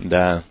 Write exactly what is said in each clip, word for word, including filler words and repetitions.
Да.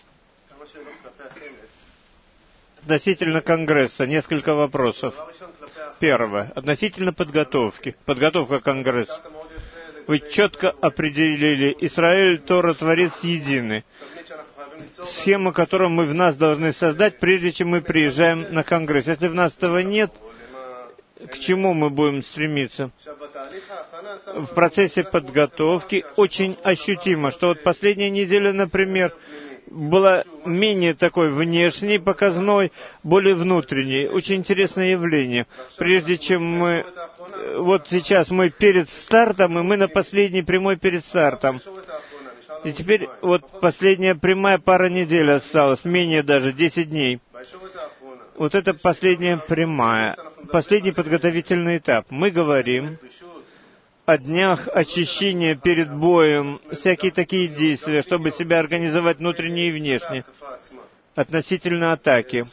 Относительно Конгресса несколько вопросов. Первое. Относительно подготовки. Подготовка к Конгрессу. Вы четко определили, Израиль, Тора, Творец едины. Схема, которую мы в нас должны создать, прежде чем мы приезжаем на Конгресс. Если в нас этого нет, к чему мы будем стремиться? В процессе подготовки очень ощутимо, что вот последняя неделя, например, была менее такой внешней, показной, более внутренней. Очень интересное явление. Прежде чем мы... Вот сейчас мы перед стартом, и мы на последней прямой перед стартом. И теперь вот последняя прямая пара недель осталась, менее даже, десять дней. Вот это последняя прямая, последний подготовительный этап. Мы говорим о днях очищения перед боем, всякие такие действия, чтобы себя организовать внутренне и внешне, относительно атаки.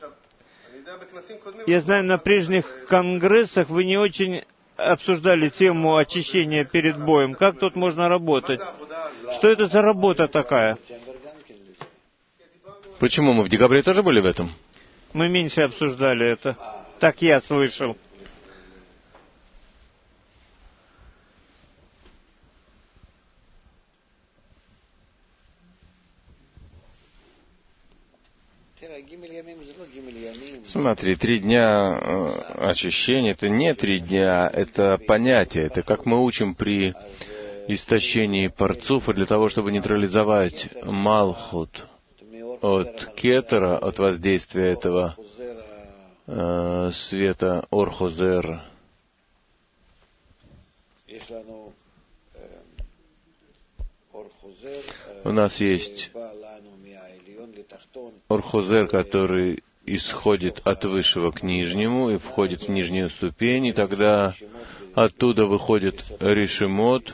Я знаю, на прежних конгрессах вы не очень обсуждали тему очищения перед боем. Как тут можно работать? Что это за работа такая? Почему? Мы в декабре тоже были в этом? Мы меньше обсуждали это. Так я слышал. Смотри, три дня э, очищения — это не три дня, это понятие. Это как мы учим при истощении парцуфа для того, чтобы нейтрализовать малхут от кетера, от воздействия этого э, света орхозер. У нас есть орхозер, который исходит от высшего к нижнему и входит в нижнюю ступень, и тогда оттуда выходит решемот,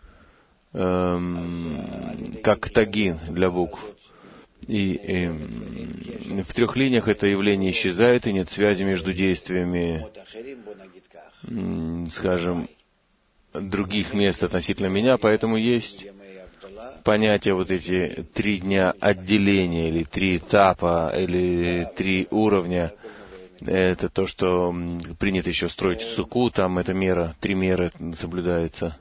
эм, как тагин для букв. И эм, в трех линиях это явление исчезает, и нет связи между действиями, эм, скажем, других мест относительно меня, поэтому есть понятие вот эти три дня отделения, или три этапа, или три уровня. Это то, что принято еще строить в суку, там эта мера, три меры соблюдается.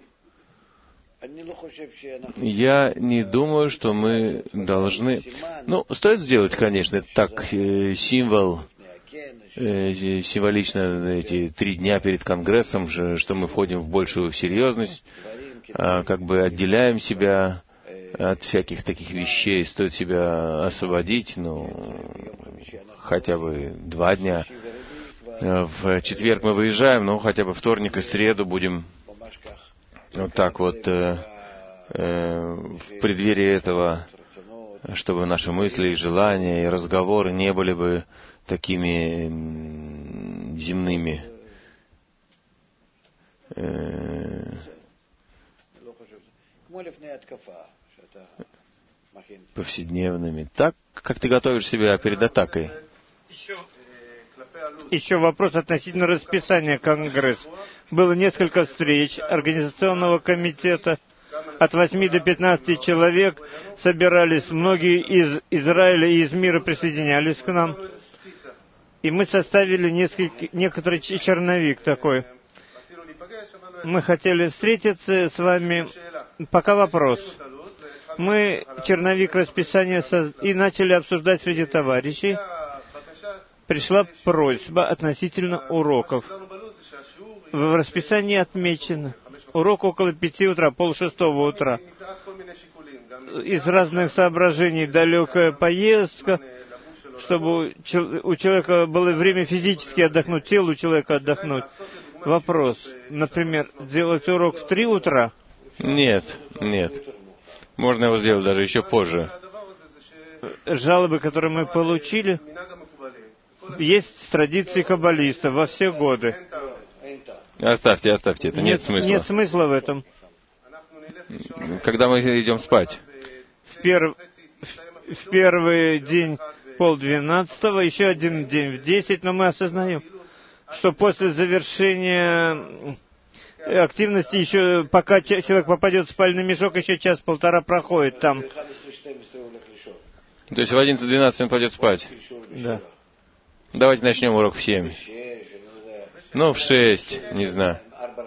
Я не думаю, что мы должны... Ну, стоит сделать, конечно, это так, э, символ, э, символично эти три дня перед Конгрессом, что мы входим в большую серьезность, э, как бы отделяем себя от всяких таких вещей, стоит себя освободить, ну, хотя бы два дня. В четверг мы выезжаем, но хотя бы вторник и среду будем вот так вот э, э, в преддверии этого, чтобы наши мысли и желания и разговоры не были бы такими земными, э, повседневными. Так, как ты готовишь себя перед атакой? Еще, еще вопрос относительно расписания Конгресса. Было несколько встреч организационного комитета. От восьми до пятнадцати человек собирались. Многие из Израиля и из мира присоединялись к нам. И мы составили несколько, некоторый черновик такой. Мы хотели встретиться с вами. Пока вопрос. Мы черновик расписания соз... и начали обсуждать среди товарищей. Пришла просьба относительно уроков. В расписании отмечено. Урок около пяти утра, полшестого утра. Из разных соображений далекая поездка, чтобы у человека было время физически отдохнуть, телу человека отдохнуть. Вопрос, например, сделать урок в три утра? Нет, нет. Можно его сделать даже еще позже. Жалобы, которые мы получили, есть традиции каббалистов во все годы. Оставьте, оставьте, это нет, нет смысла. Нет смысла в этом. Когда мы идем спать? В, перв... в первый день полдвенадцатого, еще один день в десять, но мы осознаем, что после завершения активности еще, пока человек попадет в спальный мешок, еще час-полтора проходит там. То есть в одиннадцать двенадцать он пойдет спать? Да. Давайте начнем урок в семь. Ну, в шесть, не знаю.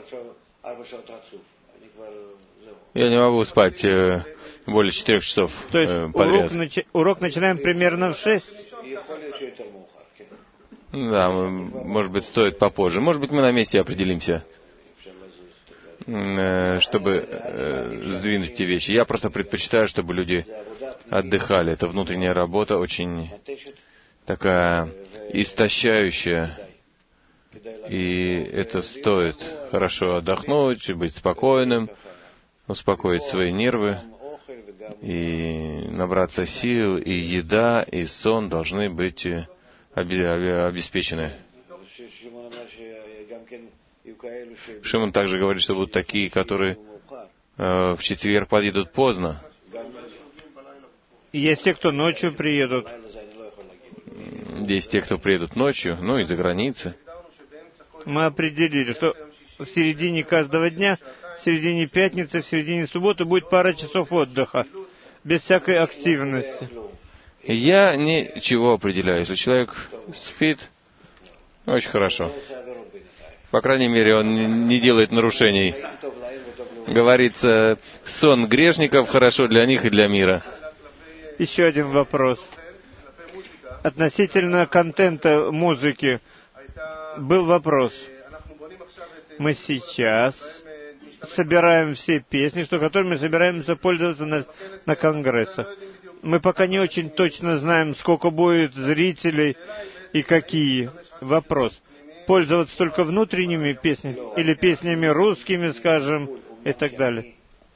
Я не могу спать э, более четырех часов То есть э, подряд. урок, начи... урок начинаем примерно в шесть? Да, может быть, стоит попозже. Может быть, мы на месте определимся, э, чтобы э, сдвинуть эти вещи. Я просто предпочитаю, чтобы люди отдыхали. Это внутренняя работа, очень такая истощающая. И это стоит хорошо отдохнуть, быть спокойным, успокоить свои нервы и набраться сил, и еда, и сон должны быть обеспечены. Шимон также говорит, что будут такие, которые э, в четверг подъедут поздно. Есть те, кто ночью приедут. Есть те, кто приедут ночью, ну, из-за границы. Мы определили, что в середине каждого дня, в середине пятницы, в середине субботы будет пара часов отдыха, без всякой активности. Я ничего определяю. Если человек спит, очень хорошо. По крайней мере, он не делает нарушений. Говорится, сон грешников хорошо для них и для мира. Еще один вопрос. Относительно контента музыки был вопрос. Мы сейчас собираем все песни, что которыми собираемся пользоваться на, на конгрессах. Мы пока не очень точно знаем, сколько будет зрителей и какие. Вопрос. Пользоваться только внутренними песнями или песнями русскими, скажем, и так далее?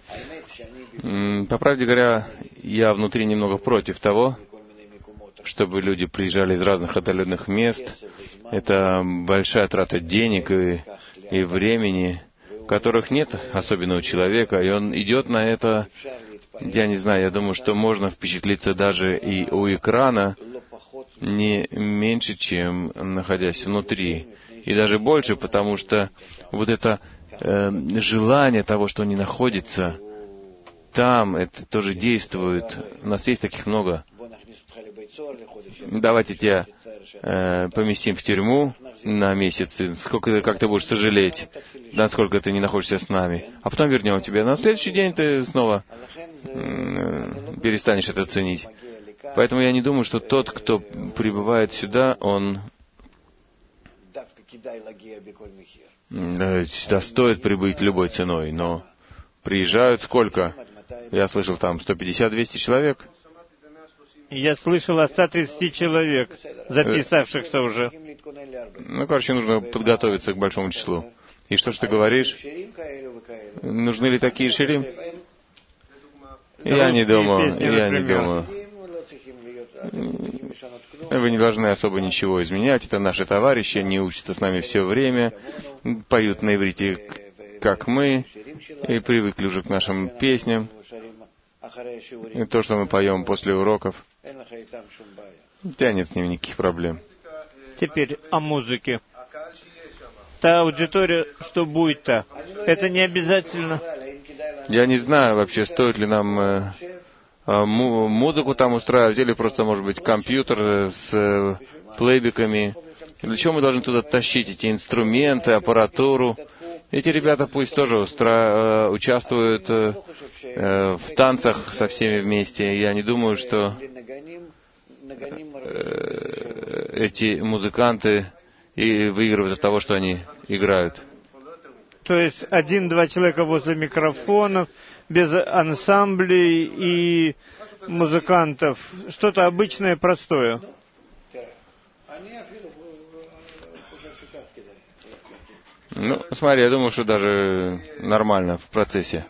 По правде говоря, я внутри немного против того, чтобы люди приезжали из разных отдаленных мест. Это большая трата денег и, и времени, которых нет, особенно у человека, и он идет на это. Я не знаю, я думаю, что можно впечатлиться даже и у экрана не меньше, чем находясь внутри. И даже больше, потому что вот это э, желание того, что не находится там, это тоже действует. У нас есть таких много. Давайте тебя э, поместим в тюрьму на месяц. Сколько, как ты будешь сожалеть, насколько ты не находишься с нами. А потом вернем тебя. На следующий день ты снова э, перестанешь это ценить. Поэтому я не думаю, что тот, кто прибывает сюда, он... Сюда стоит прибыть любой ценой, но приезжают сколько? Я слышал, там сто пятьдесят - двести человек. Я слышал о ста тридцати человек, записавшихся уже. Ну, короче, нужно подготовиться к большому числу. И что ж ты говоришь? Нужны ли такие ширим? Я не думаю, я не думаю. Вы не должны особо ничего изменять. Это наши товарищи, они учатся с нами все время, поют на иврите, как мы, и привыкли уже к нашим песням. И то, что мы поем после уроков, у тебя нет с ними никаких проблем. Теперь о музыке. Та аудитория, что будет-то, это не обязательно. Я не знаю вообще, стоит ли нам э, музыку там устраивать, или просто, может быть, компьютер с э, плейбеками. Для чего мы должны туда тащить эти инструменты, аппаратуру? Эти ребята пусть тоже устра... участвуют э, э, в танцах со всеми вместе. Я не думаю, что э, эти музыканты и выигрывают от того, что они играют. То есть один-два человека возле микрофонов, без ансамблей и музыкантов. Что-то обычное, простое. Ну, смотри, я думаю, что даже нормально в процессе.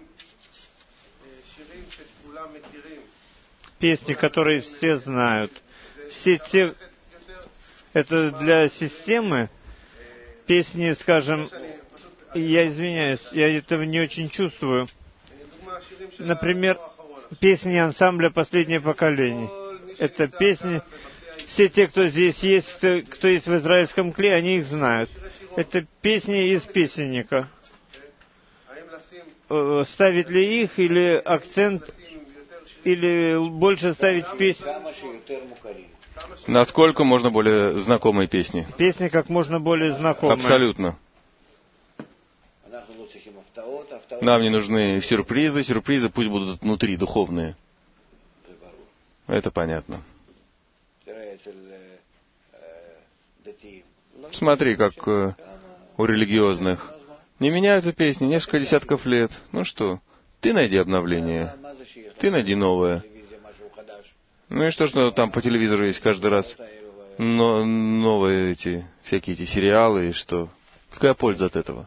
Песни, которые все знают. Все те... Это для системы. Песни, скажем... Я извиняюсь, я этого не очень чувствую. Например, песни ансамбля «Последнее поколение». Это песни... Все те, кто здесь есть, кто, кто есть в израильском кле, они их знают. Это песни из песенника. Ставить ли их или акцент или больше ставить песни? Насколько можно более знакомые песни? Песни как можно более знакомые. Абсолютно. Нам не нужны сюрпризы. Сюрпризы пусть будут внутри, духовные. Это понятно. Смотри, как э, у религиозных. Не меняются песни несколько десятков лет. Ну что, ты найди обновление. Ты найди новое. Ну и что, что там по телевизору есть каждый раз? Но, новые эти, всякие эти сериалы, и что? Какая польза от этого?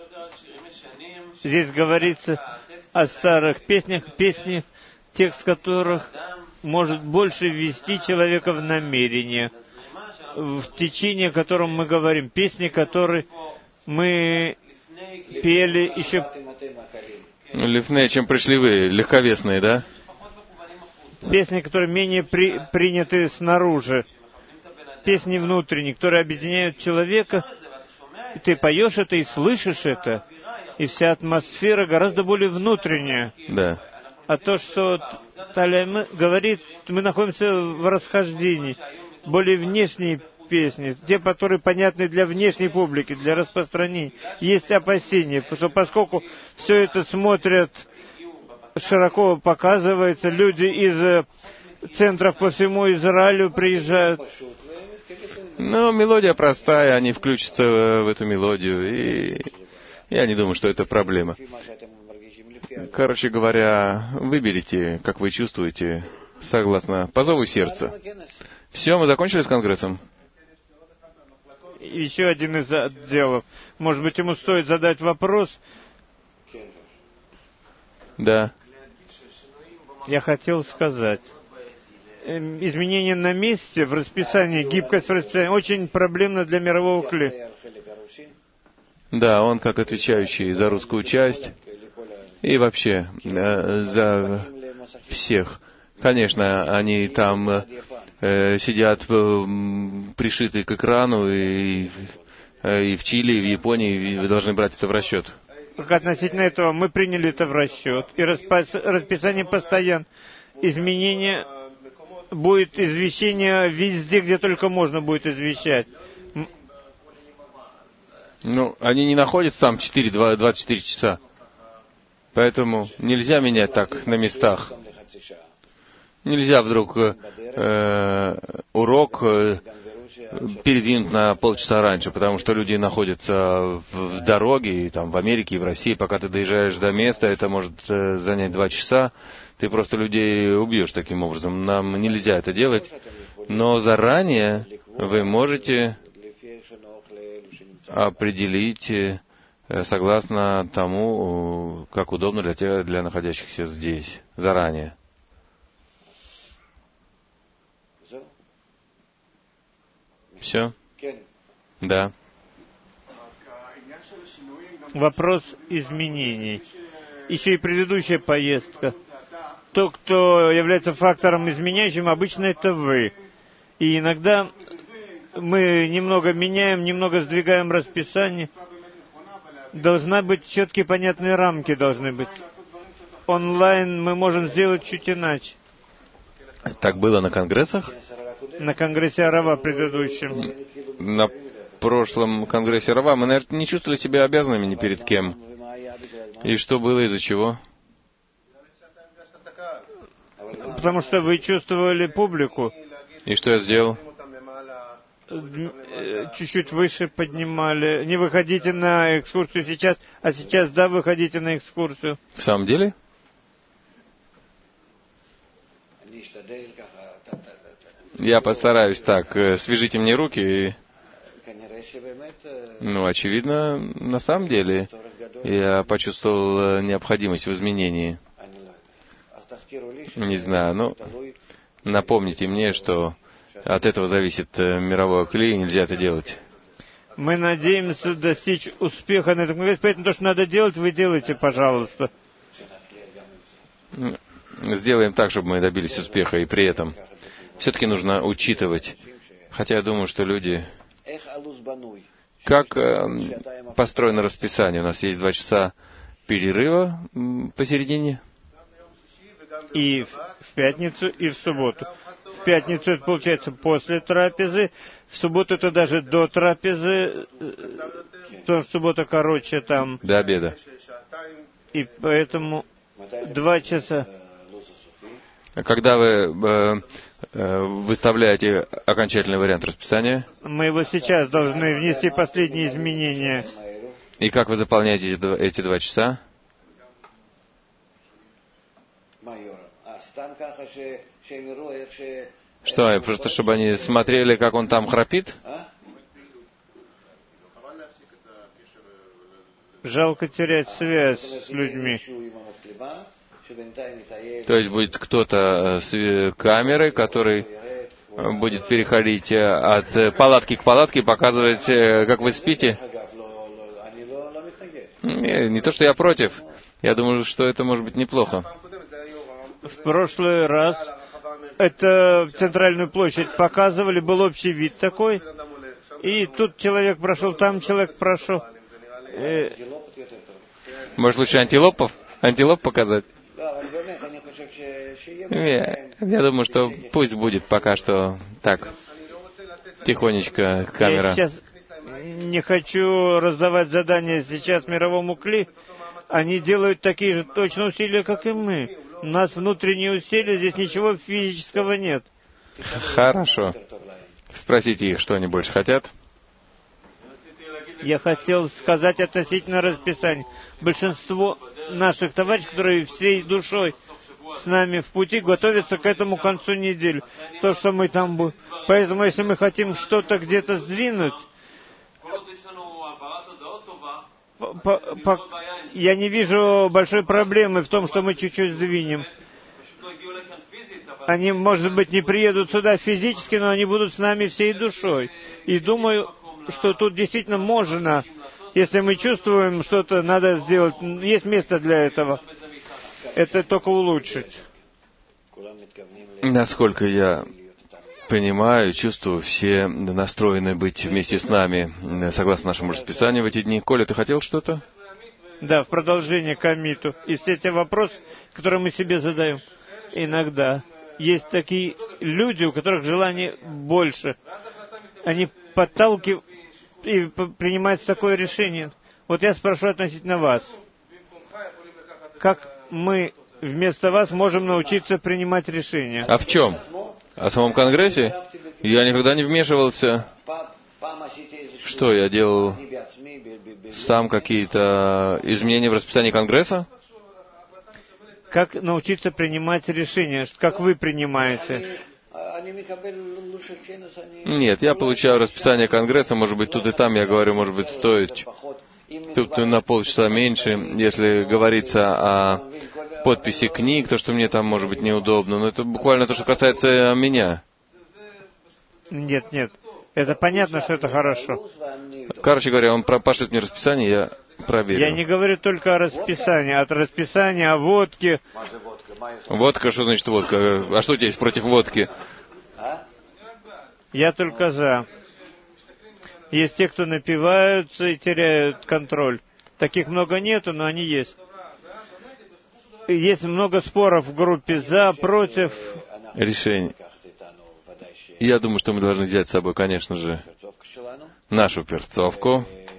Здесь говорится о старых песнях, песни, текст которых может больше ввести человека в намерение, в течение котором мы говорим, песни, которые мы пели еще... Лифней, чем пришли вы, легковесные, да? Песни, которые менее при, приняты снаружи, песни внутренние, которые объединяют человека, и ты поешь это и слышишь это, и вся атмосфера гораздо более внутренняя. Да. А то, что Талия говорит, мы находимся в расхождении, более внешние песни, те, которые понятны для внешней публики, для распространения. Есть опасения, потому что поскольку все это смотрят, широко показывается, люди из центров по всему Израилю приезжают. Ну, мелодия простая, они включатся в эту мелодию, и я не думаю, что это проблема. Короче говоря, выберите, как вы чувствуете, согласно позову сердца. Все, мы закончили с Конгрессом. Еще один из отделов. Может быть, ему стоит задать вопрос? Да. Я хотел сказать. Изменение на месте в расписании, гибкость в расписании очень проблемно для мирового кли. Да, он как отвечающий за русскую часть и вообще э, за всех. Конечно, они там э, сидят э, пришиты к экрану и, э, и в Чили, и в Японии, и вы должны брать это в расчет. Как относительно этого мы приняли это в расчет. И распис... расписание постоянно. Изменение будет, извещение везде, где только можно будет извещать. Ну, они не находятся там четыре, двадцать четыре часа. Поэтому нельзя менять так на местах. Нельзя вдруг э, урок э, передвинуть на полчаса раньше, потому что люди находятся в, в дороге, и, там, в Америке и в России. Пока ты доезжаешь до места, это может э, занять два часа. Ты просто людей убьешь таким образом. Нам нельзя это делать. Но заранее вы можете определить, э, согласно тому, как удобно для тех, для находящихся здесь. Заранее. Все? Да. Вопрос изменений. Еще и предыдущая поездка. То, кто является фактором изменяющим, обычно это вы. И иногда мы немного меняем, немного сдвигаем расписание. Должна быть четкие, понятные рамки должны быть. Онлайн мы можем сделать чуть иначе. Так было на конгрессах? На конгрессе Арава предыдущем. На прошлом конгрессе Арава мы, наверное, не чувствовали себя обязанными ни перед кем. И что было, из-за чего? Потому что вы чувствовали публику. И что я сделал? Чуть-чуть выше поднимали. Не выходите на экскурсию сейчас, а сейчас, да, выходите на экскурсию. В самом деле? Я постараюсь так. Свяжите мне руки и... Ну, очевидно, на самом деле, я почувствовал необходимость в изменении. Не знаю, но напомните мне, что от этого зависит мировое клей, и нельзя это делать. Мы надеемся достичь успеха на этом конгрессе, поэтому то, что надо делать, вы делаете, пожалуйста. Сделаем так, чтобы мы добились успеха, и при этом все-таки нужно учитывать, хотя я думаю, что люди... Как э, построено расписание? У нас есть два часа перерыва посередине. И в пятницу, и в субботу. В пятницу это получается после трапезы, в субботу это даже до трапезы, потому что суббота короче там. До обеда. И поэтому два часа. Когда вы э, э, выставляете окончательный вариант расписания? Мы его сейчас должны внести последние изменения. И как вы заполняете эти два, эти два часа? Что, просто чтобы они смотрели, как он там храпит? Жалко терять связь с людьми. То есть будет кто-то с камерой, который будет переходить от палатки к палатке и показывать, как вы спите? Не, не то, что я против. Я думаю, что это может быть неплохо. В прошлый раз это в центральную площадь показывали, был общий вид такой. И тут человек прошел, там человек прошел. Э... Может, лучше антилопов? Антилоп показать? Я, я думаю, что пусть будет пока что так. Тихонечко камера. Я сейчас не хочу раздавать задания сейчас мировому кли. Они делают такие же точно усилия, как и мы. У нас внутренние усилия, здесь ничего физического нет. Хорошо. Спросите их, что они больше хотят. Я хотел сказать относительно расписания. Большинство наших товарищей, которые всей душой с нами в пути, готовятся к этому концу недели. То, что мы там будем. Поэтому, если мы хотим что-то где-то сдвинуть, по, по, я не вижу большой проблемы в том, что мы чуть-чуть сдвинем. Они, может быть, не приедут сюда физически, но они будут с нами всей душой. И думаю, что тут действительно можно, если мы чувствуем что-то, надо сделать. Есть место для этого. Это только улучшить. Насколько я понимаю, чувствую, все настроены быть вместе с нами, согласно нашему расписанию в эти дни. Коля, ты хотел что-то? Да, в продолжение к Амиту. И все те вопросы, которые мы себе задаем. Иногда есть такие люди, у которых желание больше. Они подталкивают и принимается такое решение. Вот я спрошу относительно вас. Как мы вместо вас можем научиться принимать решения? А в чем? О самом Конгрессе? Я никогда не вмешивался. Что, я делал сам какие-то изменения в расписании Конгресса? Как научиться принимать решения? Как вы принимаете? Нет, я получаю расписание Конгресса, может быть, тут и там, я говорю, может быть, стоит тут на полчаса меньше, если говорится о подписи книг, то, что мне там может быть неудобно, но это буквально то, что касается меня. Нет, нет, это понятно, что это хорошо. Короче говоря, он пошлет мне расписание, я проверю. Я не говорю только о расписании, от расписания, о водке. Водка, что значит водка? А что у тебя есть против водки? Я только за. Есть те, кто напиваются и теряют контроль. Таких много нету, но они есть. Есть много споров в группе за, против. Решение. Я думаю, что мы должны взять с собой, конечно же, нашу перцовку.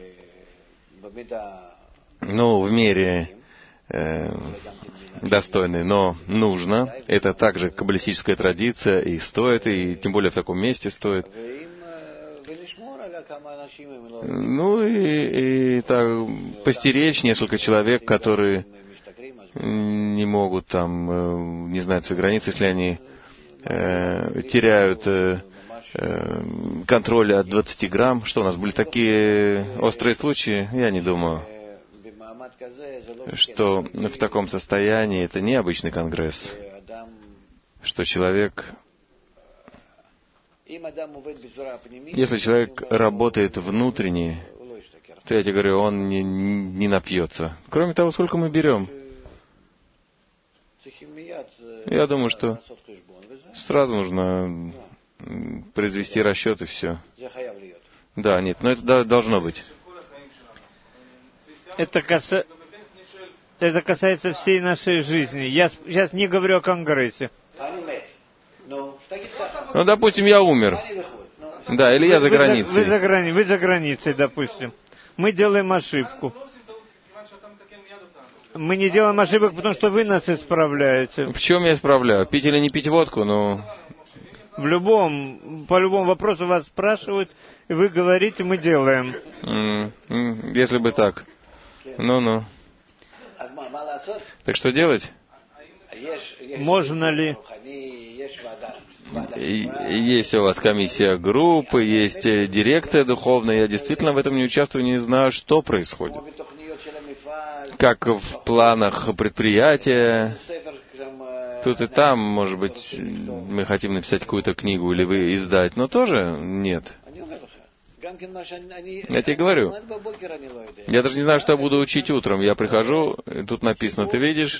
Ну, в мере э, достойной, но нужно. Это также каббалистическая традиция, и стоит, и тем более в таком месте стоит. Ну и, и так, постеречь несколько человек, которые не могут там, не знаю, свои границы, если они э, теряют э, э, контроль от двадцати грамм. Что у нас были такие острые случаи? Я не думаю, что в таком состоянии это не обычный конгресс, что человек... Если человек работает внутренне, то я тебе говорю, он не, не напьется. Кроме того, сколько мы берем? Я думаю, что сразу нужно произвести расчет и все. Да, нет, но это должно быть. Это касается... это касается всей нашей жизни. Я сейчас не говорю о Конгрессе. Ну, допустим, я умер. Да, или я за границей. Вы за, грани... вы за границей, допустим. Мы делаем ошибку. Мы не делаем ошибок, потому что вы нас исправляете. В чем я исправляю? Пить или не пить водку? Ну... В любом, по любому вопросу вас спрашивают, и вы говорите, мы делаем. Mm, mm, если бы так. Ну-ну. Так что делать? Можно ли? Есть у вас комиссия группы, есть дирекция духовная. Я действительно в этом не участвую, не знаю, что происходит. Как в планах предприятия. Тут и там, может быть, мы хотим написать какую-то книгу или вы издать, но тоже нет. Я тебе говорю. Я даже не знаю, что я буду учить утром. Я прихожу, тут написано, ты видишь,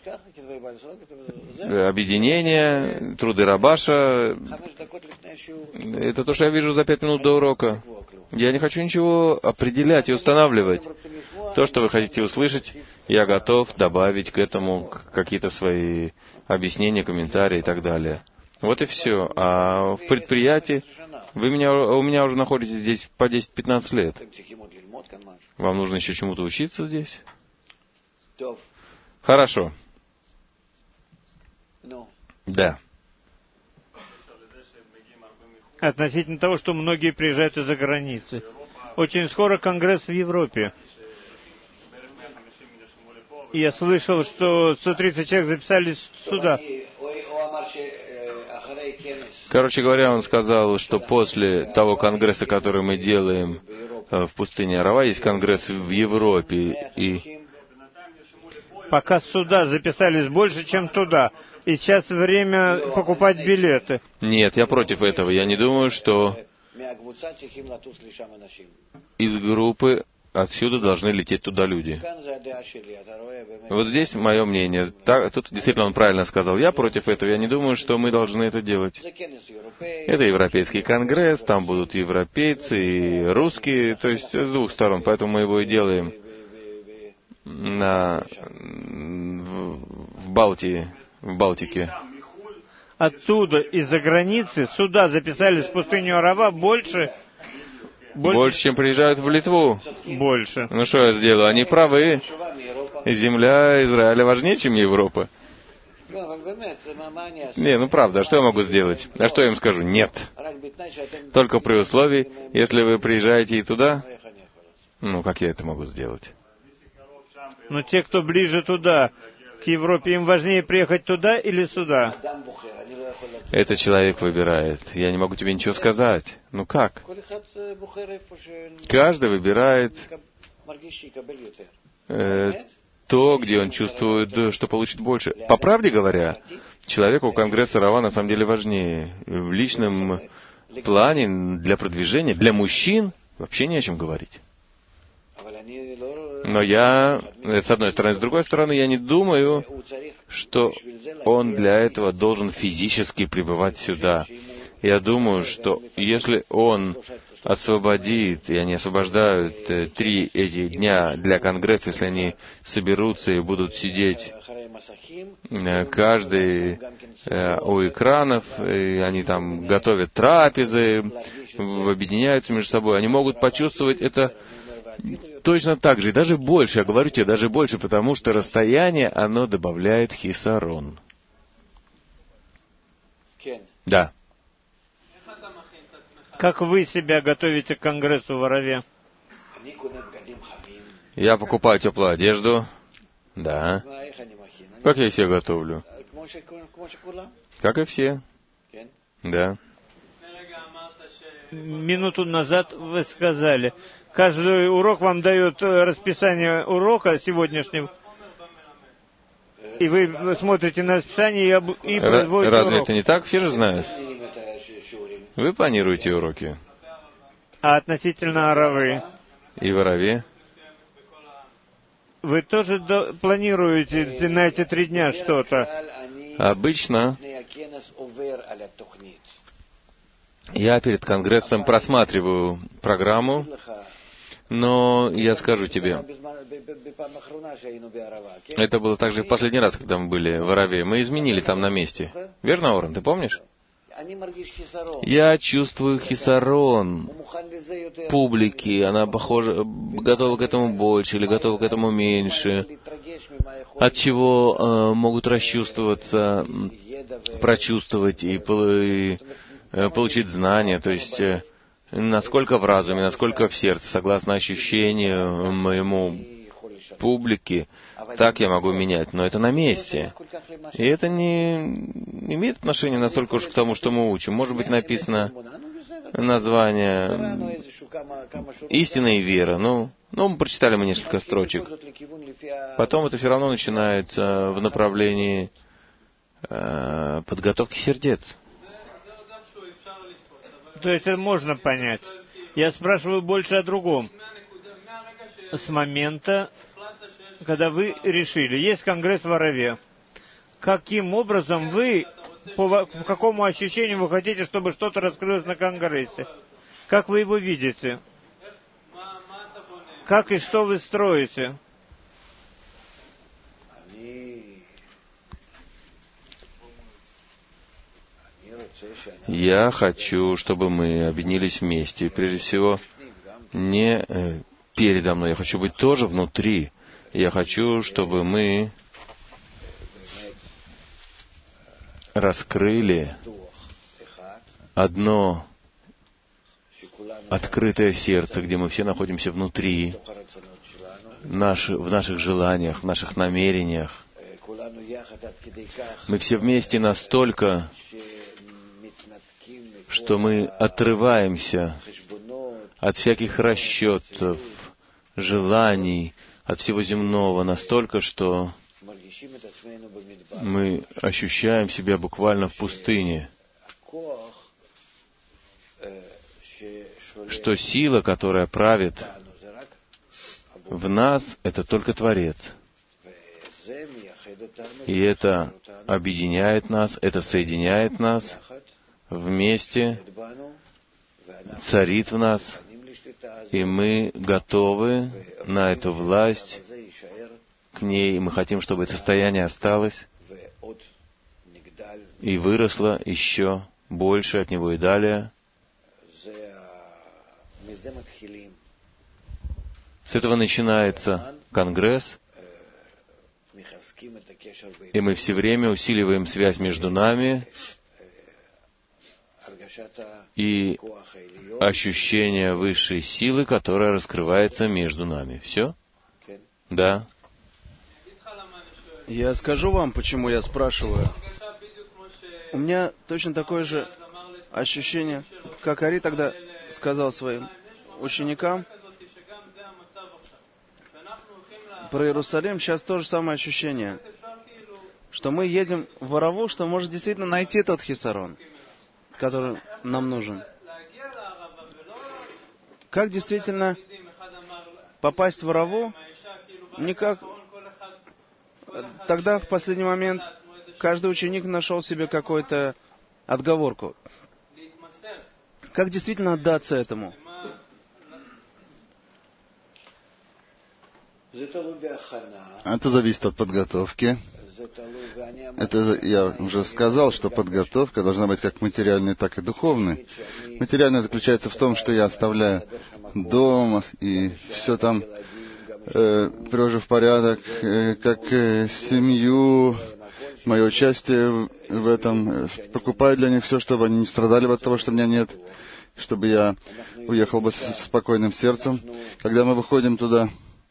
объединение, труды Рабаша. Это то, что я вижу за пять минут до урока. Я не хочу ничего определять и устанавливать. То, что вы хотите услышать, я готов добавить к этому какие-то свои объяснения, комментарии и так далее. Вот и все. А в предприятии вы меня, у меня уже находитесь здесь по десять-пятнадцать лет. Вам нужно еще чему-то учиться здесь? Хорошо. Да. Относительно того, что многие приезжают из-за границы. Очень скоро Конгресс в Европе. Я слышал, что сто тридцать человек записались сюда. Короче говоря, он сказал, что после того конгресса, который мы делаем в пустыне Арава, есть конгресс в Европе. И пока сюда записались больше, чем туда. И сейчас время покупать билеты. Нет, я против этого. Я не думаю, что из группы отсюда должны лететь туда люди. Вот здесь мое мнение. Так, тут действительно он правильно сказал. Я против этого. Я не думаю, что мы должны это делать. Это Европейский конгресс, там будут европейцы и русские, то есть с двух сторон. Поэтому мы его и делаем на, в, в Балтии, в Балтике. Оттуда, из-за границы, сюда записались в пустыню Арава больше... Больше, больше, чем приезжают в Литву. Больше. Ну что я сделаю? Они правы. Земля Израиля важнее, чем Европа. Не, ну правда, а что я могу сделать? А что я им скажу? Нет. Только при условии, если вы приезжаете и туда, ну как я это могу сделать? Но те, кто ближе туда, к Европе, им важнее приехать туда или сюда? Это человек выбирает. Я не могу тебе ничего сказать. Ну как? Каждый выбирает э, то, где он чувствует, что получит больше. По правде говоря, человеку Конгресса Рава на самом деле важнее. В личном плане, для продвижения, для мужчин вообще не о чем говорить. Но я, с одной стороны, с другой стороны, я не думаю, что он для этого должен физически прибывать сюда. Я думаю, что если он освободит, и они освобождают три эти дня для Конгресса, если они соберутся и будут сидеть каждый у экранов, и они там готовят трапезы, объединяются между собой, они могут почувствовать это точно так же, и даже больше, я говорю тебе, даже больше, потому что расстояние, оно добавляет хисарон. Да. Как вы себя готовите к Конгрессу в Араве? Я покупаю теплую одежду. Да. Как я себя готовлю? Как и все. Да. Минуту назад вы сказали, каждый урок вам дает расписание урока сегодняшнего, и вы смотрите на расписание и, и производите Разве урок. это не так? Все же знают. Вы планируете уроки. А относительно Аравы? И в Араве? Вы тоже до... планируете на эти три дня что-то? Обычно я перед Конгрессом просматриваю программу, Но я скажу тебе, это было также в последний раз, когда мы были в Аравии. Мы изменили там на месте. Верно, Орен, ты помнишь? Я чувствую хисарон публики. Она похожа, готова к этому больше или готова к этому меньше. От чего э, могут расчувствоваться, прочувствовать и, и э, получить знания. То есть, э, насколько в разуме, насколько в сердце, согласно ощущению моему публики, так я могу менять, но это на месте. И это не имеет отношения настолько уж к тому, что мы учим. Может быть, написано название «Истина и вера». Ну, ну, мы прочитали мы несколько строчек. Потом это все равно начинается в направлении э, подготовки сердец. То есть это можно понять. Я спрашиваю больше о другом. С момента, когда вы решили, есть конгресс в Араве, каким образом вы, по, по какому ощущению вы хотите, чтобы что-то раскрылось на конгрессе? Как вы его видите? Как и что вы строите? Я хочу, чтобы мы объединились вместе. Прежде всего, не э, передо мной. Я хочу быть тоже внутри. Я хочу, чтобы мы раскрыли одно открытое сердце, где мы все находимся внутри, наши, в наших желаниях, в наших намерениях. Мы все вместе настолько, что мы отрываемся от всяких расчетов, желаний, от всего земного, настолько, что мы ощущаем себя буквально в пустыне, что сила, которая правит в нас, это только Творец. И это объединяет нас, это соединяет нас вместе, царит в нас, и мы готовы на эту власть, к ней, мы хотим, чтобы это состояние осталось и выросло еще больше от него и далее. С этого начинается конгресс, и мы все время усиливаем связь между нами и ощущение высшей силы, которая раскрывается между нами. Все? Да. Я скажу вам, почему я спрашиваю. У меня точно такое же ощущение, как Ари тогда сказал своим ученикам. Про Иерусалим сейчас то же самое ощущение, что мы едем в Араву, что может действительно найти тот хисарон, который нам нужен. Как действительно попасть в Араву? Никак. Тогда, в последний момент, каждый ученик нашел себе какую-то отговорку. Как действительно отдаться этому? Это зависит от подготовки. Это я уже сказал, что подготовка должна быть как материальной, так и духовной. Материальная заключается в том, что я оставляю дом и все там э, привожу в порядок, э, как э, семью, мое участие в, в этом, э, покупаю для них все, чтобы они не страдали от того, что меня нет, чтобы я уехал бы с спокойным сердцем. Когда мы выходим туда,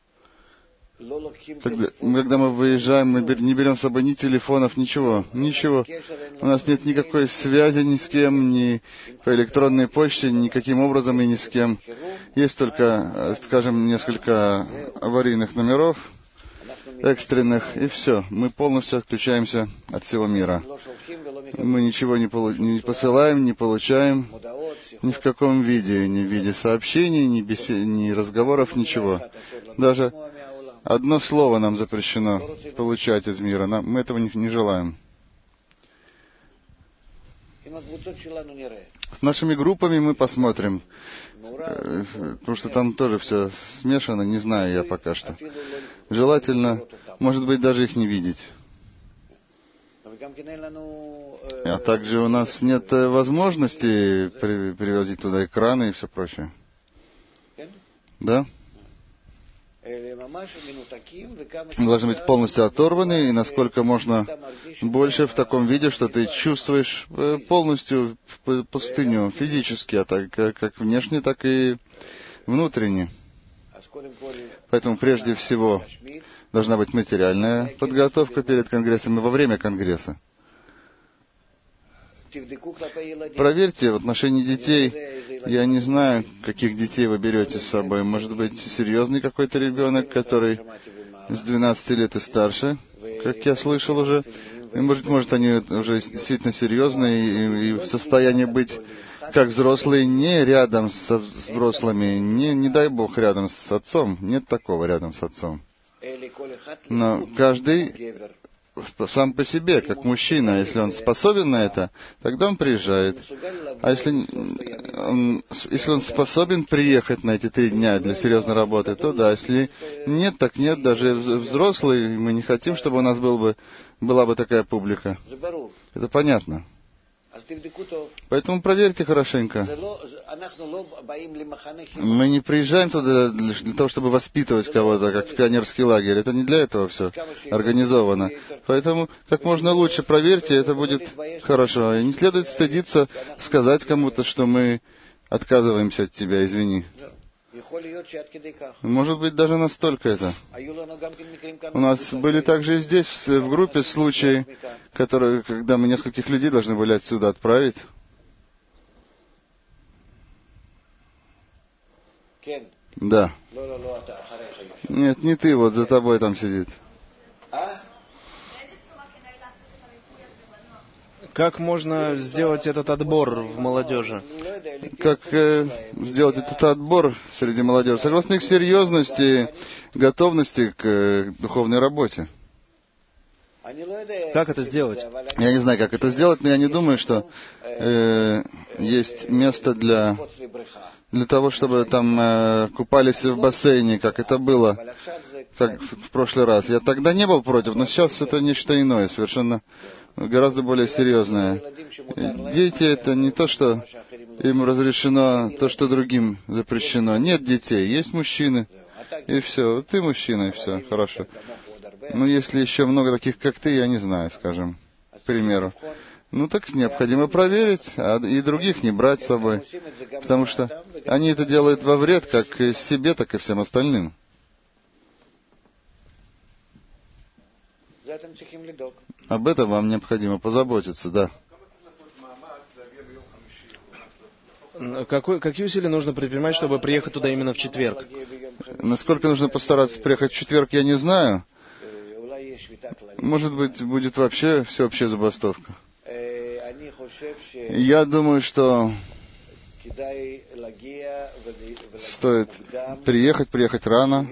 Когда, когда мы выезжаем, мы не берем с собой ни телефонов, ничего, ничего. У нас нет никакой связи ни с кем, ни по электронной почте, никаким образом и ни с кем. Есть только, скажем, несколько аварийных номеров, экстренных, и все. Мы полностью отключаемся от всего мира. Мы ничего не, полу- не посылаем, не получаем, ни в каком виде, ни в виде сообщений, ни, бесед... ни разговоров, ничего. Даже одно слово нам запрещено получать из мира. Нам, мы этого не, не желаем. С нашими группами мы посмотрим, потому что там тоже все смешано, не знаю я пока что. Желательно, может быть, даже их не видеть. А также у нас нет возможности при, привозить туда экраны и все прочее. Да? Мы должны быть полностью оторваны, и насколько можно больше в таком виде, что ты чувствуешь полностью пустыню физически, а так как внешне, так и внутренне. Поэтому прежде всего должна быть материальная подготовка перед Конгрессом и во время Конгресса. Проверьте в отношении детей. Я не знаю, каких детей вы берете с собой. Может быть, серьезный какой-то ребенок, который с двенадцати лет и старше, как я слышал уже. И может, может они уже действительно серьезные и, и в состоянии быть как взрослые не рядом со, с взрослыми, не, не дай Бог рядом с отцом. Нет такого рядом с отцом. Но каждый сам по себе, как мужчина, если он способен на это, тогда он приезжает. А если он, если он способен приехать на эти три дня для серьезной работы, то да. Если нет, так нет. Даже взрослый, мы не хотим, чтобы у нас был бы, была бы такая публика. Это понятно. Поэтому проверьте хорошенько. Мы не приезжаем туда для, для того, чтобы воспитывать кого-то, как в пионерский лагерь. Это не для этого все организовано. Поэтому как можно лучше проверьте, это будет хорошо. И не следует стыдиться сказать кому-то, что мы отказываемся от тебя, извини. Может быть, даже настолько это. У нас были также и здесь, в группе, случаи, которые, когда мы нескольких людей должны были отсюда отправить. Да. Нет, не ты, вот за тобой там сидит. Как можно сделать этот отбор в молодежи? Как э, сделать этот отбор среди молодежи? Согласно их серьезности, готовности к э, духовной работе. Как это сделать? Я не знаю, как это сделать, но я не думаю, что э, есть место для, для того, чтобы там э, купались в бассейне, как это было как в прошлый раз. Я тогда не был против, но сейчас это нечто иное, совершенно гораздо более серьезное. Дети — это не то, что им разрешено, то, что другим запрещено. Нет детей, есть мужчины, и все. Ты мужчина, и все, хорошо. Ну, если еще много таких, как ты, я не знаю, скажем, к примеру. Ну, так необходимо проверить, а и других не брать с собой, потому что они это делают во вред как себе, так и всем остальным. Об этом вам необходимо позаботиться, да. Какой, какие усилия нужно предпринимать, чтобы приехать туда именно в четверг? Насколько нужно постараться приехать в четверг, я не знаю. Может быть, будет вообще всеобщая забастовка. Я думаю, что стоит приехать, приехать рано,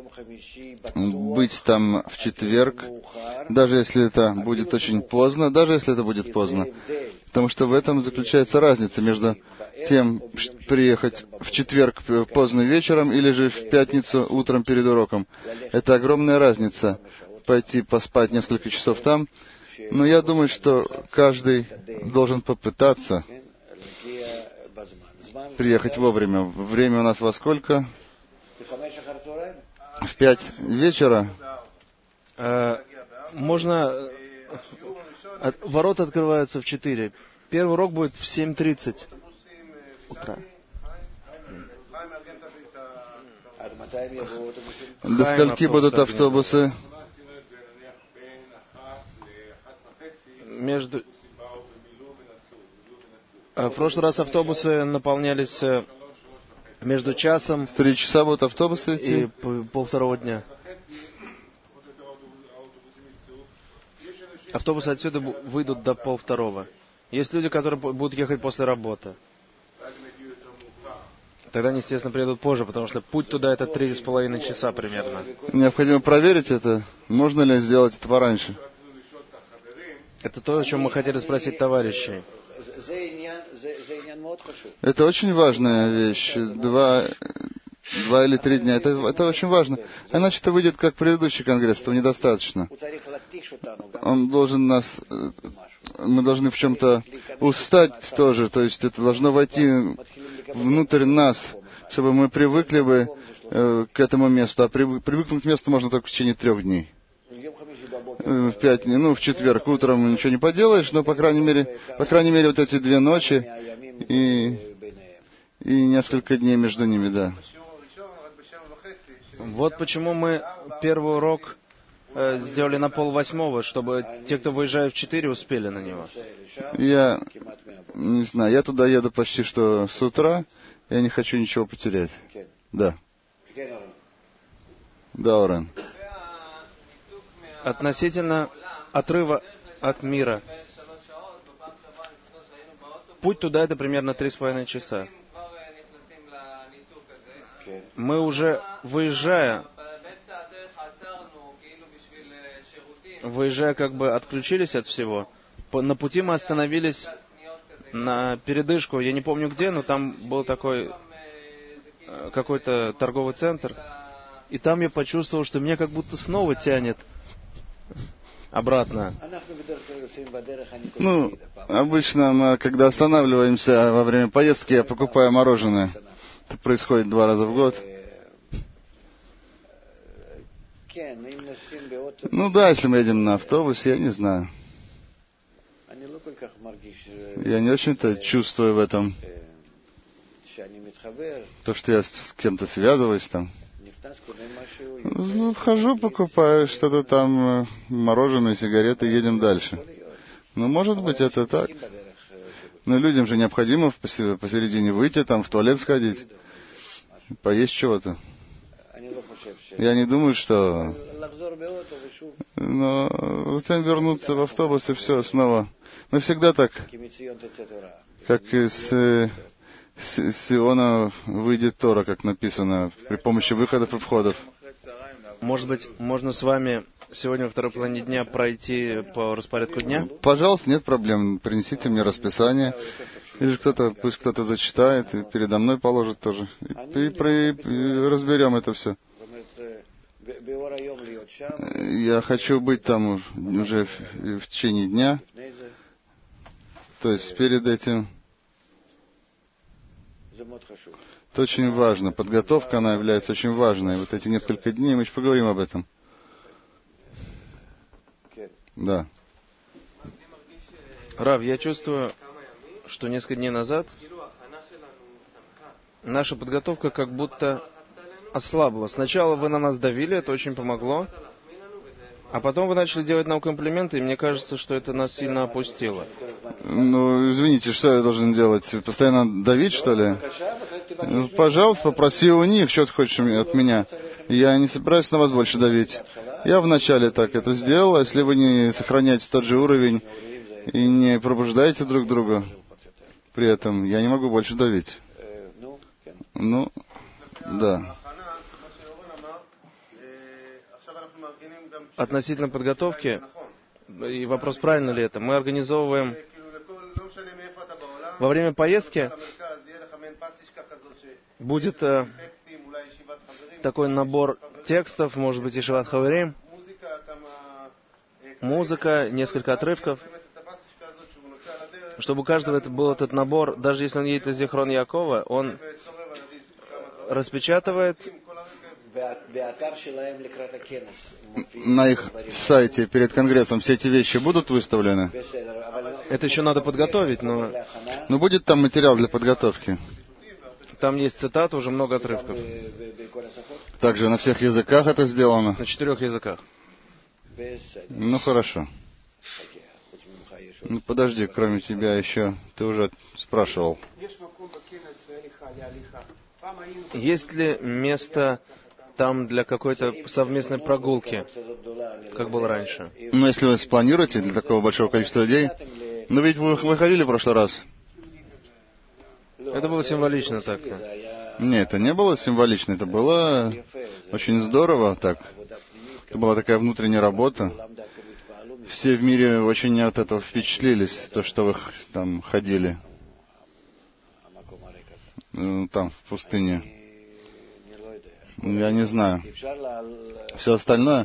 быть там в четверг, даже если это будет очень поздно, даже если это будет поздно. Потому что в этом заключается разница между тем, приехать в четверг поздно вечером или же в пятницу утром перед уроком. Это огромная разница. Пойти поспать несколько часов там. Но я думаю, что каждый должен попытаться приехать вовремя. Время у нас во сколько? В пять вечера. Э, можно... От... Ворота открываются в четыре. Первый урок будет в семь тридцать утра. До скольки будут автобусы? Между... В прошлый раз автобусы наполнялись между часом... В три часа будут автобусы идти? И полвторого дня. Автобусы отсюда выйдут до полвторого. Есть люди, которые будут ехать после работы. Тогда они, естественно, приедут позже, потому что путь туда это три с половиной часа примерно. Необходимо проверить это. Можно ли сделать это пораньше? Это то, о чем мы хотели спросить товарищей. Это очень важная вещь. Два, два или три дня. Это, это очень важно. Иначе это выйдет как предыдущий конгресс. Этого недостаточно. Он должен нас... Мы должны в чем-то устать тоже. То есть это должно войти внутрь нас, чтобы мы привыкли бы э, к этому месту. А привыкнуть к месту можно только в течение трех дней. В пятницу, ну, в четверг утром ничего не поделаешь, но, по крайней мере, по крайней мере, вот эти две ночи и, и несколько дней между ними, да. Вот почему мы первый урок э, сделали на полвосьмого, чтобы те, кто выезжает в четыре, успели на него. Я не знаю, я туда еду почти что с утра, я не хочу ничего потерять. Да. Да, Орен. Относительно отрыва от мира. Путь туда — это примерно три с половиной часа. Мы уже, выезжая, выезжая, как бы отключились от всего. На пути мы остановились на передышку. Я не помню где, но там был такой какой-то торговый центр. И там я почувствовал, что меня как будто снова тянет обратно. Ну, обычно мы, когда останавливаемся во время поездки, я покупаю мороженое. Это происходит два раза в год. Ну да, если мы едем на автобусе, я не знаю. Я не очень-то чувствую в этом то, что я с кем-то связываюсь там. Ну, вхожу, покупаю что-то там, мороженое, сигареты, едем дальше. Ну, может быть, это так. Но людям же необходимо посередине выйти, там, в туалет сходить, поесть чего-то. Я не думаю, что... Но затем вернуться в автобус и все, снова. Мы всегда так, как из Сиона выйдет Тора, как написано, при помощи выходов и входов. Может быть, можно с вами сегодня во второй половине дня пройти по распорядку дня? Пожалуйста, нет проблем. Принесите мне расписание. Или кто-то, пусть кто-то зачитает, и передо мной положит тоже. И, и, и, и разберем это все. Я хочу быть там уже в, в течение дня. То есть перед этим. Это очень важно. Подготовка, она является очень важной. Вот эти несколько дней, мы еще поговорим об этом. Да. Рав, я чувствую, что несколько дней назад наша подготовка как будто ослабла. Сначала вы на нас давили, это очень помогло. А потом вы начали делать нам комплименты, и мне кажется, что это нас сильно опустило. Ну, извините, что я должен делать? Постоянно давить, что ли? Ну, пожалуйста, попроси у них, что ты хочешь от меня. Я не собираюсь на вас больше давить. Я вначале так это сделал, а если вы не сохраняете тот же уровень и не пробуждаете друг друга при этом, я не могу больше давить. Ну, да. Относительно подготовки, и вопрос, правильно ли это, мы организовываем во время поездки, будет э, такой набор текстов, может быть, Ешиват Хаверим, музыка, несколько отрывков, чтобы у каждого это был этот набор, даже если он едет из Зихрон Якова, он распечатывает. На их сайте перед конгрессом все эти вещи будут выставлены? Это еще надо подготовить, но... Но будет там материал для подготовки? Там есть цитаты, уже много отрывков. Также на всех языках это сделано? На четырех языках. Ну, хорошо. Ну, подожди, кроме тебя еще... Ты уже спрашивал. Есть ли место там для какой-то совместной прогулки, как было раньше? Ну, если вы спланируете для такого большого количества людей... Ну, ведь вы выходили в прошлый раз. Это было символично так. Нет, это не было символично. Это было очень здорово так. Это была такая внутренняя работа. все в мире очень от этого впечатлились, то, что вы там ходили, там, в пустыне. Я не знаю. Все остальное,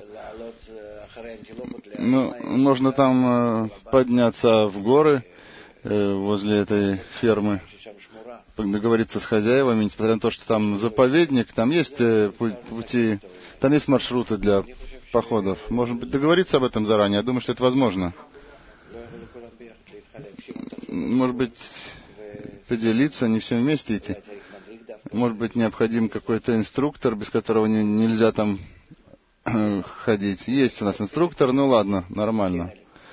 ну, можно там подняться в горы возле этой фермы, договориться с хозяевами, несмотря на то, что там заповедник, там есть пути, там есть маршруты для походов. Может быть, договориться об этом заранее. Я думаю, что это возможно. Может быть, поделиться, не всем вместе идти. Может быть, необходим какой-то инструктор, без которого не, нельзя там ходить. Есть у нас инструктор, ну ладно, нормально.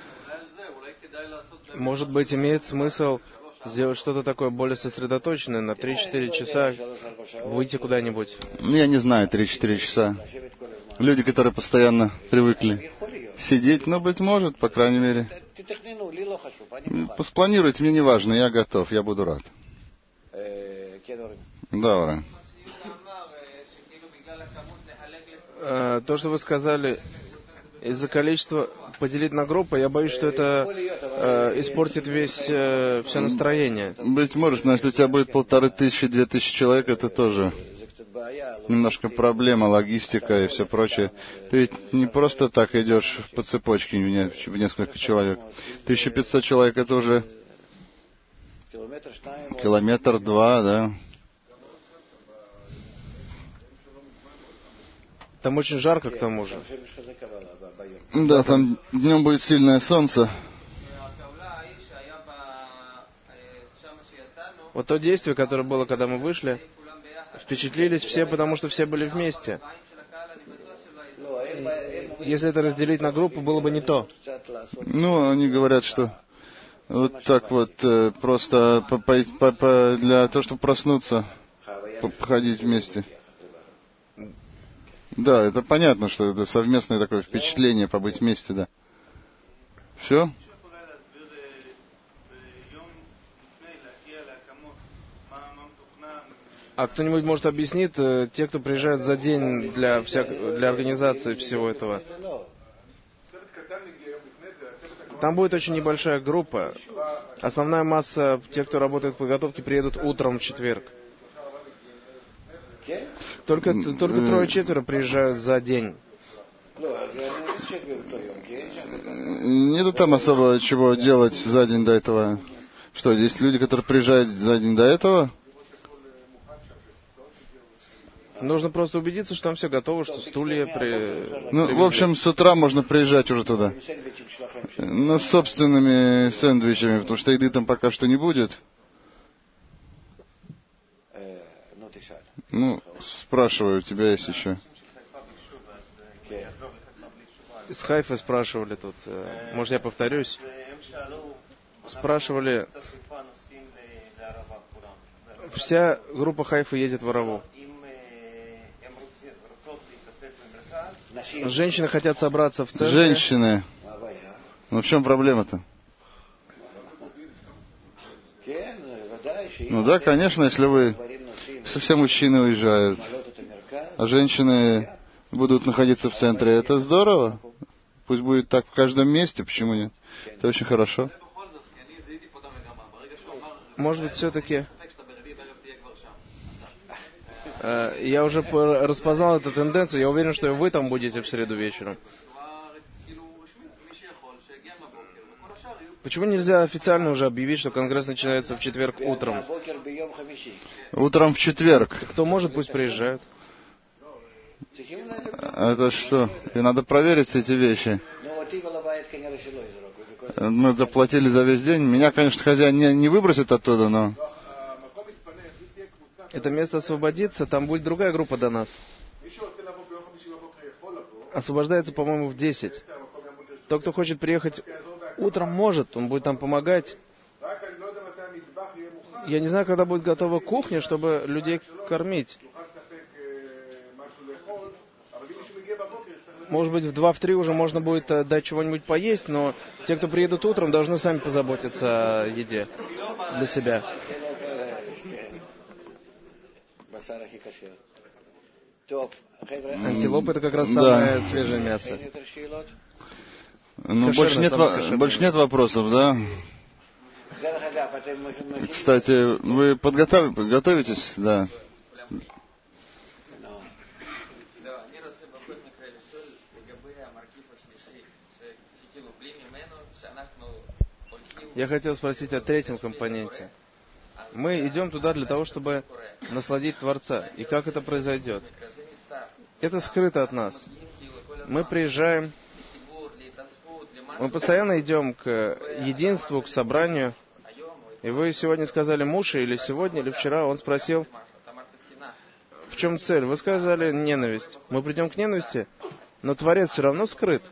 Может быть, имеет смысл сделать что-то такое более сосредоточенное, на три-четыре часа выйти куда-нибудь? Я не знаю, три-четыре часа. Люди, которые постоянно привыкли сидеть, ну, быть может, по крайней мере. Спланируйте, мне не важно, я готов, я буду рад. Добро. То, что вы сказали, из-за количества поделить на группы, я боюсь, что это э, испортит весь, э, все настроение. Быть может, значит, у тебя будет полторы тысячи, две тысячи человек, это тоже немножко проблема, логистика и все прочее. Ты ведь не просто так идешь по цепочке в несколько человек. тысяча пятьсот человек, это уже километр-два, да. Там очень жарко, к тому же. Да, там днем будет сильное солнце. Вот то действие, которое было, когда мы вышли, впечатлились все, потому что все были вместе. Если это разделить на группы, было бы не то. Ну, они говорят, что вот так вот просто по, по, по, по, для того, чтобы проснуться, походить вместе. Да, это понятно, что это совместное такое впечатление, побыть вместе, да. Все? А кто-нибудь, может, объяснит, те, кто приезжает за день для, всяк... для организации всего этого? Там будет очень небольшая группа. Основная масса тех, кто работает в подготовке, приедут утром в четверг. Только, только трое-четверо приезжают за день. Нету там особо чего делать за день до этого. Что, есть люди, которые приезжают за день до этого? Нужно просто убедиться, что там все готово, что стулья при... Ну, в общем, с утра можно приезжать уже туда. Ну, с собственными сэндвичами, потому что еды там пока что не будет. Ну, спрашиваю, у тебя есть еще? Из Хайфы спрашивали тут, может, я повторюсь? Спрашивали, вся группа Хайфы едет в Араву. Женщины хотят собраться в центре. Женщины. Ну, в чем проблема-то? Ну да, конечно, если вы... Если все мужчины уезжают, а женщины будут находиться в центре, это здорово. Пусть будет так в каждом месте, почему нет? Это очень хорошо. Может быть, все-таки... Я уже распознал эту тенденцию. Я уверен, что и вы там будете в среду вечером. Почему нельзя официально уже объявить, что конгресс начинается в четверг утром? Утром в четверг. Кто может, пусть приезжает. Это что? И надо проверить все эти вещи. Мы заплатили за весь день. Меня, конечно, хозяин не, не выбросит оттуда, но... Это место освободится, там будет другая группа до нас. Освобождается, по-моему, в десять. Тот, кто хочет приехать утром, может, он будет там помогать. Я не знаю, когда будет готова кухня, чтобы людей кормить. Может быть, в два-три уже можно будет дать чего-нибудь поесть, но те, кто приедут утром, должны сами позаботиться о еде для себя. Mm, Антилоп — это как раз самое да. свежее мясо. Ну, больше нет, во... больше нет вопросов, да? Кстати, вы подготов... подготовитесь, да? Я хотел спросить о третьем компоненте. Мы идем туда для того, чтобы насладить Творца. И как это произойдет? Это скрыто от нас. Мы приезжаем, мы постоянно идем к единству, к собранию. И вы сегодня сказали Муше, или сегодня, или вчера, он спросил, в чем цель? Вы сказали ненависть. Мы придем к ненависти, но Творец все равно скрыт.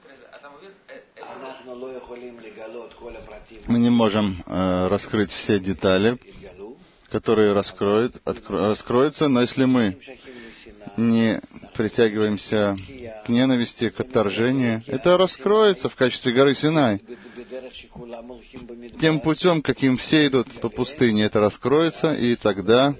Мы не можем э, раскрыть все детали, которые раскроют, откро, раскроются, но если мы не притягиваемся к ненависти, к отторжению, это раскроется в качестве горы Синай. Тем путем, каким все идут по пустыне, это раскроется, и тогда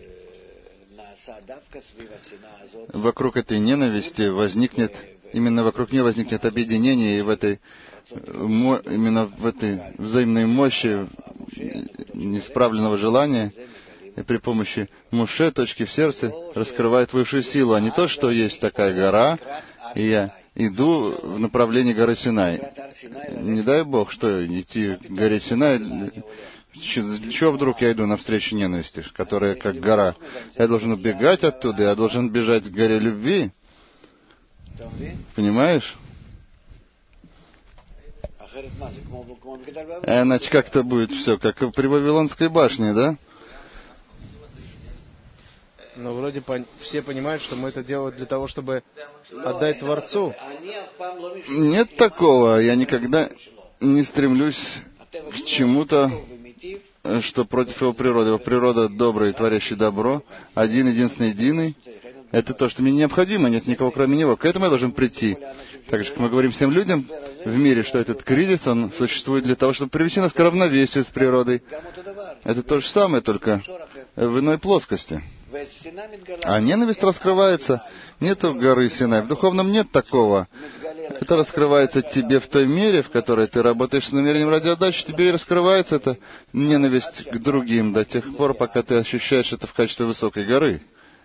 вокруг этой ненависти возникнет, именно вокруг нее возникнет объединение, и в этой именно в этой взаимной мощи неисправленного желания и при помощи Муше, точки в сердце, раскрывает высшую силу, а не то, что есть такая гора, и я иду в направлении горы Синай. Не дай Бог, что идти к горе Синай, для чего вдруг я иду навстречу ненависти, которая как гора? Я должен убегать оттуда, я должен бежать к горе любви. Понимаешь? Иначе как-то будет все, как при Вавилонской башне, да? Но вроде все понимают, что мы это делаем для того, чтобы отдать Творцу. Нет такого. Я никогда не стремлюсь к чему-то, что против его природы. Его природа добрая, творящий добро, один, единственный, единый. Это то, что мне необходимо, нет никого кроме него. К этому я должен прийти. Так же, как мы говорим всем людям в мире, что этот кризис, он существует для того, чтобы привести нас к равновесию с природой. Это то же самое, только в иной плоскости. А ненависть раскрывается. Нету горы Синай. В духовном нет такого. Это раскрывается тебе в той мере, в которой ты работаешь с намерением ради отдачи. Тебе и раскрывается эта ненависть к другим до тех пор, пока ты ощущаешь это в качестве высокой горы.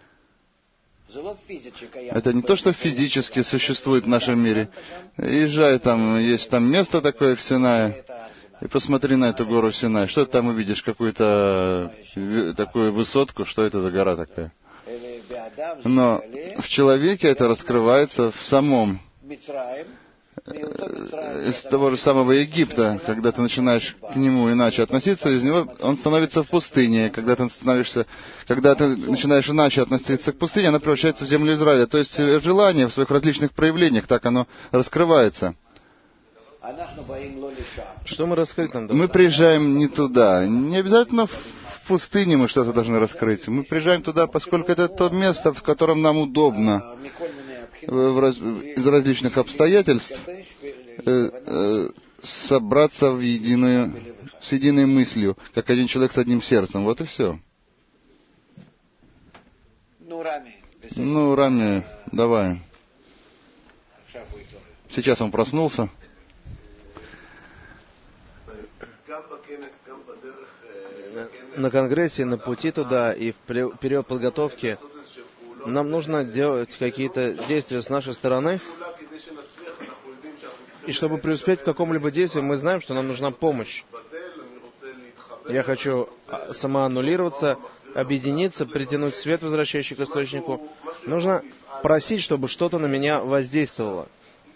Это не то, что физически существует в нашем мире. Езжай там, есть там место такое в Синае, и посмотри на эту гору Синай. Что ты там увидишь? Какую-то такую высотку? Что это за гора такая? Но в человеке это раскрывается в самом, из того же самого Египта, когда ты начинаешь к нему иначе относиться, из него он становится в пустыне. Когда ты становишься, когда ты начинаешь иначе относиться к пустыне, она превращается в землю Израиля. То есть желание в своих различных проявлениях, так оно раскрывается. Что мы раскрыть нам должны? Мы приезжаем не туда. Не обязательно в пустыне мы что-то должны раскрыть. Мы приезжаем туда, поскольку это то место, в котором нам удобно. В раз... из различных обстоятельств э, э, собраться в единую, с единой мыслью, как один человек с одним сердцем. Вот и все. Ну, Рами, давай. Сейчас он проснулся. На конгрессе, на пути туда и в период подготовки нам нужно делать какие-то действия с нашей стороны. И чтобы преуспеть в каком-либо действии, мы знаем, что нам нужна помощь. Я хочу самоаннулироваться, объединиться, притянуть свет, возвращающий к источнику. Нужно просить, чтобы что-то на меня воздействовало.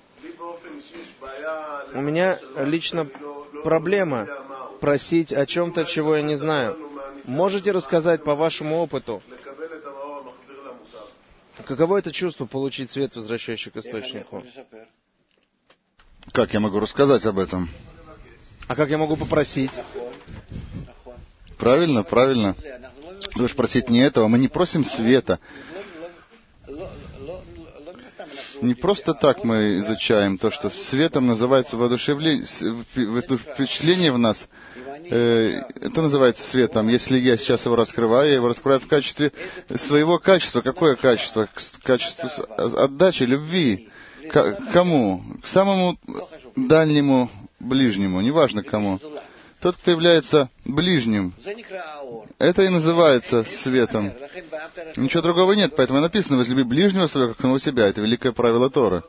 У меня лично проблема просить о чем-то, чего я не знаю. Можете рассказать по вашему опыту, каково это чувство получить свет, возвращающий к источнику? Как я могу рассказать об этом? А как я могу попросить? Правильно, правильно. Ты будешь просить не этого. Мы не просим света. Не просто так мы изучаем то, что светом называется воодушевление, впечатление в нас. Это называется светом. Если я сейчас его раскрываю, я его раскрываю в качестве своего качества. Какое качество? Качество отдачи, любви. К кому? К самому дальнему ближнему, неважно кому. Тот, кто является ближним, это и называется светом. Ничего другого нет, поэтому и написано: возлюби ближнего своего, как самого себя. Это великое правило Торы.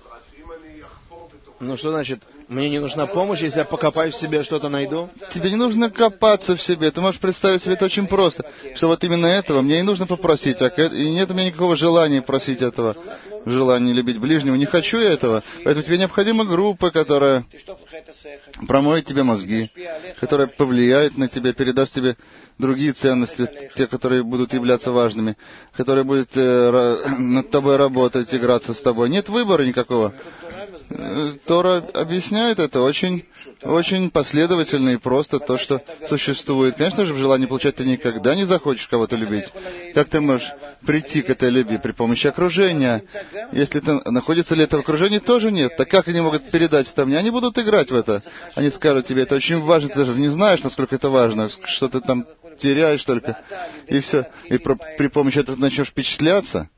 Ну что значит, мне не нужна помощь, если я покопаю в себе, что-то найду? Тебе не нужно копаться в себе. Ты можешь представить себе это очень просто, что вот именно этого мне и нужно попросить, а и нет у меня никакого желания просить этого, желания любить ближнего. Не хочу я этого. Поэтому тебе необходима группа, которая промоет тебе мозги, которая повлияет на тебя, передаст тебе другие ценности, те, которые будут являться важными, которая будет э, над тобой работать, играться с тобой. Нет выбора никакого. Тора объясняет это очень, очень последовательно и просто, то, что существует. Конечно же, в желании получать ты никогда не захочешь кого-то любить. Как ты можешь прийти к этой любви? При помощи окружения. Если ты находится ли это в окружении, тоже нет. Так как они могут передать это мне? Они будут играть в это. Они скажут тебе: это очень важно, ты даже не знаешь, насколько это важно, что ты там теряешь только. И все. И про, при помощи этого ты начнешь впечатляться.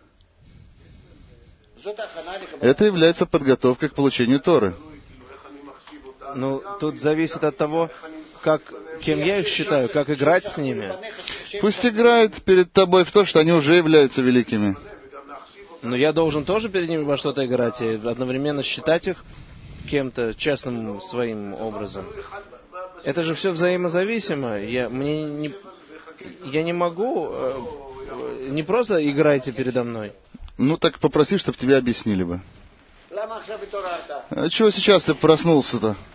Это является подготовкой к получению Торы. Ну, тут зависит от того, как, кем я их считаю, как играть с ними. Пусть играют перед тобой в то, что они уже являются великими. Но я должен тоже перед ними во что-то играть и одновременно считать их кем-то частным своим образом. Это же все взаимозависимо. Я, мне не, я не могу... Э, не просто играйте передо мной. Ну, так попроси, чтобы тебе объяснили бы. А чего сейчас ты проснулся-то?